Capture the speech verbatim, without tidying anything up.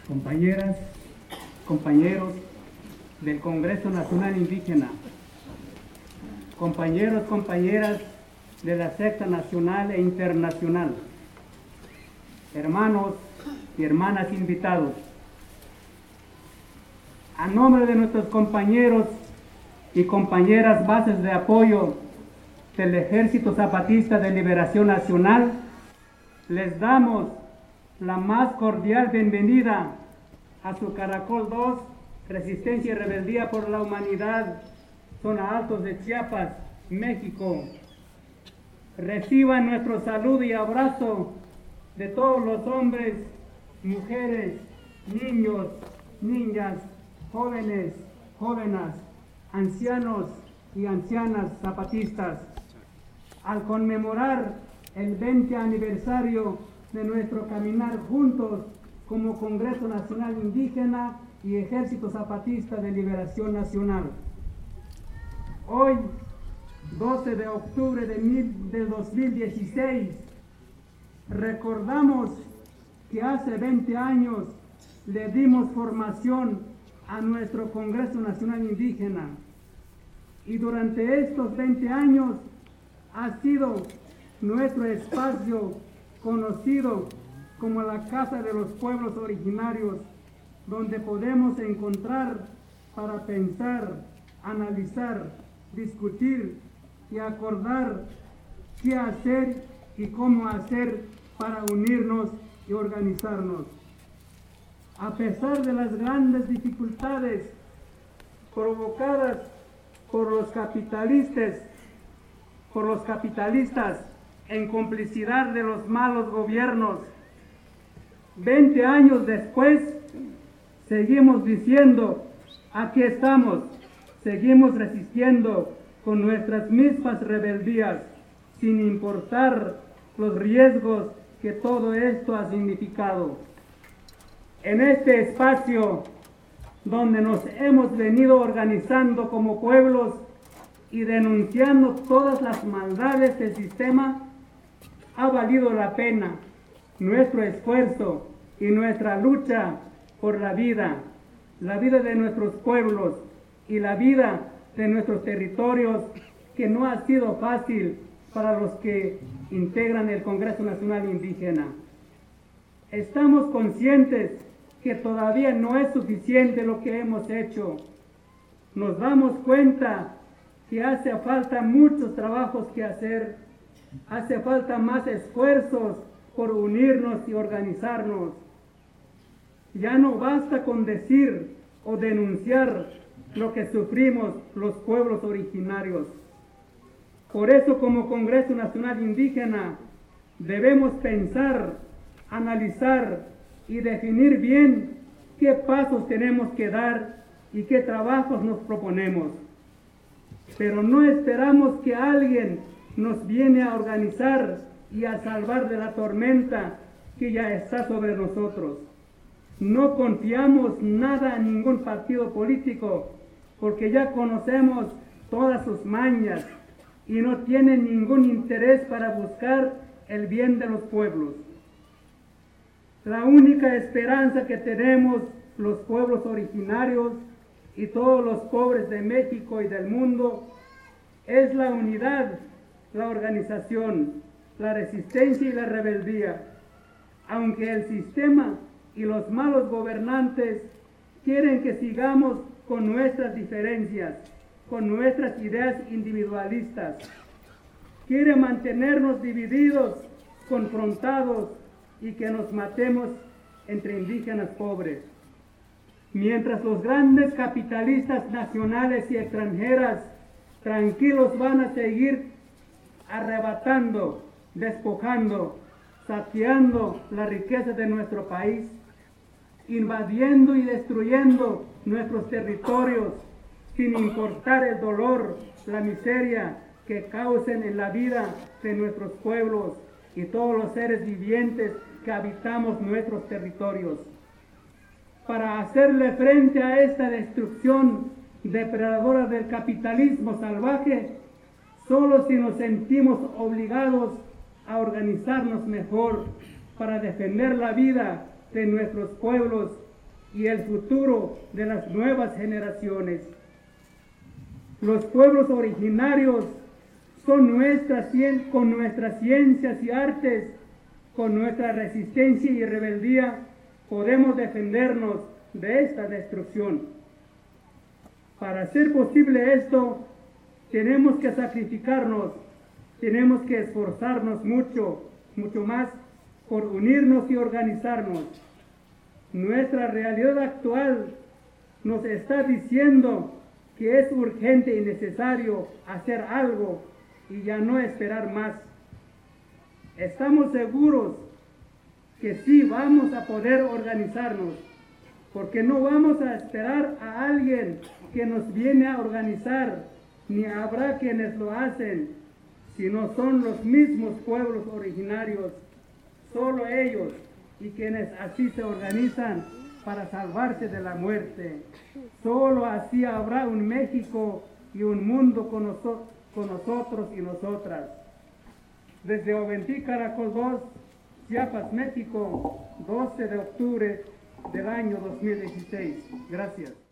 compañeras, compañeros del Congreso Nacional Indígena, compañeros, compañeras de la secta nacional e internacional, hermanos y hermanas invitados, a nombre de nuestros compañeros y compañeras bases de apoyo del Ejército Zapatista de Liberación Nacional, les damos la más cordial bienvenida a su Caracol dos, Resistencia y Rebeldía por la Humanidad, Zona Altos de Chiapas, México. Reciban nuestro saludo y abrazo de todos los hombres, mujeres, niños, niñas, jóvenes, jóvenes, ancianos y ancianas zapatistas, al conmemorar el veinte aniversario de nuestro caminar juntos como Congreso Nacional Indígena y Ejército Zapatista de Liberación Nacional. Hoy, doce de octubre de, mil, de dos mil dieciséis, recordamos que hace veinte años le dimos formación a nuestro Congreso Nacional Indígena, y durante estos veinte años ha sido nuestro espacio conocido como la Casa de los Pueblos Originarios, donde podemos encontrar para pensar, analizar, discutir y acordar qué hacer y cómo hacer para unirnos y organizarnos. A pesar de las grandes dificultades provocadas por los capitalistas, por los capitalistas en complicidad de los malos gobiernos, veinte años después, seguimos diciendo, aquí estamos, seguimos resistiendo con nuestras mismas rebeldías, sin importar los riesgos que todo esto ha significado. En este espacio donde nos hemos venido organizando como pueblos y denunciando todas las maldades del sistema, ha valido la pena nuestro esfuerzo y nuestra lucha por la vida, la vida de nuestros pueblos y la vida de nuestros territorios, que no ha sido fácil para los que integran el Congreso Nacional Indígena. Estamos conscientes que todavía no es suficiente lo que hemos hecho. Nos damos cuenta que hace falta muchos trabajos que hacer, hace falta más esfuerzos por unirnos y organizarnos. Ya no basta con decir o denunciar lo que sufrimos los pueblos originarios. Por eso, como Congreso Nacional Indígena, debemos pensar, analizar y definir bien qué pasos tenemos que dar y qué trabajos nos proponemos. Pero no esperamos que alguien nos viene a organizar y a salvar de la tormenta que ya está sobre nosotros. No confiamos nada a ningún partido político, porque ya conocemos todas sus mañas y no tienen ningún interés para buscar el bien de los pueblos. La única esperanza que tenemos los pueblos originarios y todos los pobres de México y del mundo es la unidad, la organización, la resistencia y la rebeldía. Aunque el sistema y los malos gobernantes quieren que sigamos con nuestras diferencias, con nuestras ideas individualistas, quieren mantenernos divididos, confrontados y que nos matemos entre indígenas pobres. Mientras los grandes capitalistas nacionales y extranjeras tranquilos van a seguir arrebatando, despojando, saqueando la riqueza de nuestro país, invadiendo y destruyendo nuestros territorios, sin importar el dolor, la miseria que causen en la vida de nuestros pueblos y todos los seres vivientes que habitamos nuestros territorios. Para hacerle frente a esta destrucción depredadora del capitalismo salvaje, solo si nos sentimos obligados a organizarnos mejor para defender la vida de nuestros pueblos y el futuro de las nuevas generaciones. Los pueblos originarios son nuestras, con nuestras ciencias y artes, con nuestra resistencia y rebeldía, podemos defendernos de esta destrucción. Para hacer posible esto, tenemos que sacrificarnos, tenemos que esforzarnos mucho, mucho más por unirnos y organizarnos. Nuestra realidad actual nos está diciendo que es urgente y necesario hacer algo y ya no esperar más. Estamos seguros que sí vamos a poder organizarnos, porque no vamos a esperar a alguien que nos viene a organizar, ni habrá quienes lo hacen, sino son los mismos pueblos originarios, solo ellos, y quienes así se organizan para salvarse de la muerte. Solo así habrá un México y un mundo con, noso con nosotros y nosotras. Desde Oventí, Caracol dos, Chiapas, México, doce de octubre del año dos mil dieciséis. Gracias.